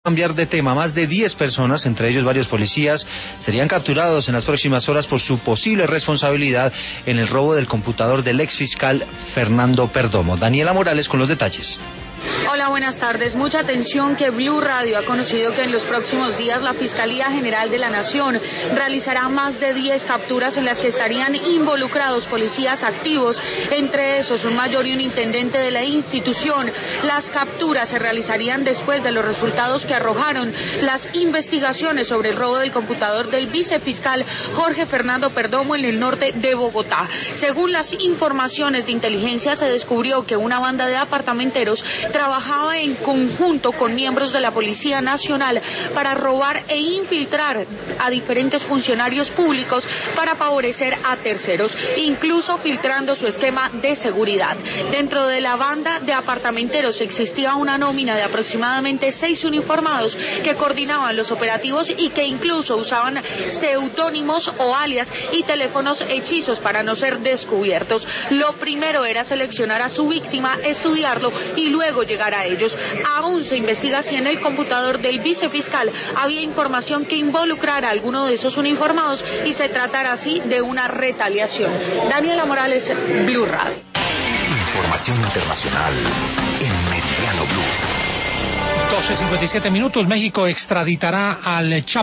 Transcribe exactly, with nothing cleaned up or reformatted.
Cambiar de tema, más de diez personas, entre ellos varios policías, serían capturados en las próximas horas por su posible responsabilidad en el robo del computador del exfiscal Fernando Perdomo. Daniela Morales con los detalles. Hola, buenas tardes. Mucha atención que Blue Radio ha conocido que en los próximos días la Fiscalía General de la Nación realizará más de diez capturas en las que estarían involucrados policías activos, entre esos un mayor y un intendente de la institución. Las capturas se realizarían después de los resultados que arrojaron las investigaciones sobre el robo del computador del vicefiscal Jorge Fernando Perdomo en el norte de Bogotá. Según las informaciones de inteligencia, se descubrió que una banda de apartamenteros trabajaba en conjunto con miembros de la Policía Nacional para robar e infiltrar a diferentes funcionarios públicos para favorecer a terceros, incluso filtrando su esquema de seguridad. Dentro de la banda de apartamenteros existía una nómina de aproximadamente seis uniformados que coordinaban los operativos y que incluso usaban seudónimos o alias y teléfonos hechizos para no ser descubiertos. Lo primero era seleccionar a su víctima, estudiarlo y luego llegar a ellos. Aún se investiga si en el computador del vicefiscal había información que involucrara a alguno de esos uniformados y se tratara así de una retaliación. Daniela Morales, Blue Radio. Información internacional en Meridiano Blue. doce cincuenta y siete minutos. México extraditará al Chapo